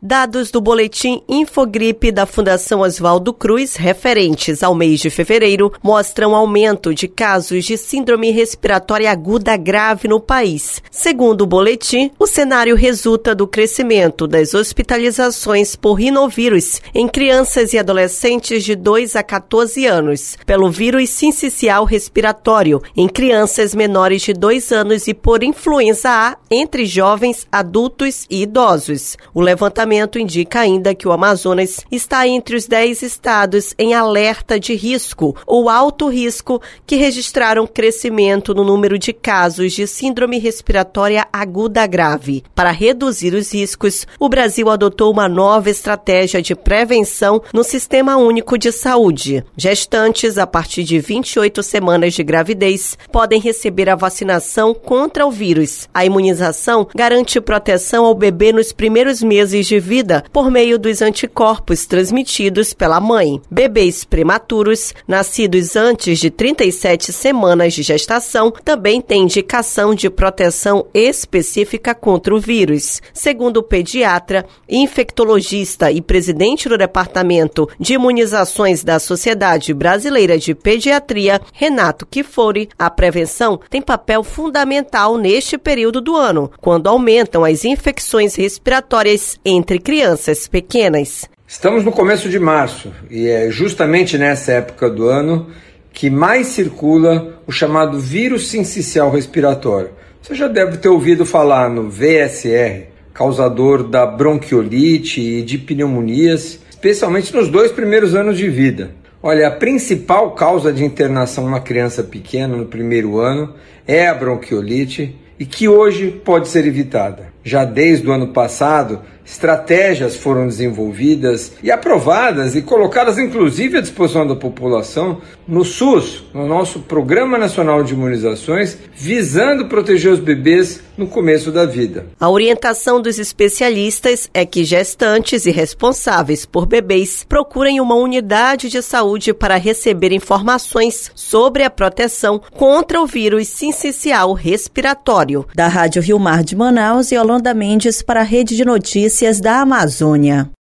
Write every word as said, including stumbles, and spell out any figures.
Dados do boletim Infogripe da Fundação Oswaldo Cruz, referentes ao mês de fevereiro, mostram aumento de casos de síndrome respiratória aguda grave no país. Segundo o boletim, o cenário resulta do crescimento das hospitalizações por rinovírus em crianças e adolescentes de dois a quatorze anos, pelo vírus sincicial respiratório em crianças menores de dois anos e por influenza A entre jovens, adultos e idosos. O levantamento indica ainda que o Amazonas está entre os dez estados em alerta de risco ou alto risco que registraram crescimento no número de casos de síndrome respiratória aguda grave. Para reduzir os riscos, o Brasil adotou uma nova estratégia de prevenção no Sistema Único de Saúde. Gestantes a partir de vinte e oito semanas de gravidez podem receber a vacinação contra o vírus. A imunização garante proteção ao bebê nos primeiros meses de vida por meio dos anticorpos transmitidos pela mãe. Bebês prematuros, nascidos antes de trinta e sete semanas de gestação, também têm indicação de proteção específica contra o vírus. Segundo o pediatra, infectologista e presidente do Departamento de Imunizações da Sociedade Brasileira de Pediatria, Renato Kifuri, a prevenção tem papel fundamental neste período do ano, quando aumentam as infecções respiratórias entre crianças pequenas. Estamos no começo de março e é justamente nessa época do ano que mais circula o chamado vírus sincicial respiratório. Você já deve ter ouvido falar no V S R, causador da bronquiolite e de pneumonias, especialmente nos dois primeiros anos de vida. Olha, a principal causa de internação numa criança pequena no primeiro ano é a bronquiolite e que hoje pode ser evitada. Já desde o ano passado, estratégias foram desenvolvidas e aprovadas e colocadas inclusive à disposição da população no SUS, no nosso Programa Nacional de Imunizações, visando proteger os bebês no começo da vida. A orientação dos especialistas é que gestantes e responsáveis por bebês procurem uma unidade de saúde para receber informações sobre a proteção contra o vírus sincicial respiratório. Da Rádio Rio Mar de Manaus e Yolanda Mendes para a Rede de Notícias da Amazônia.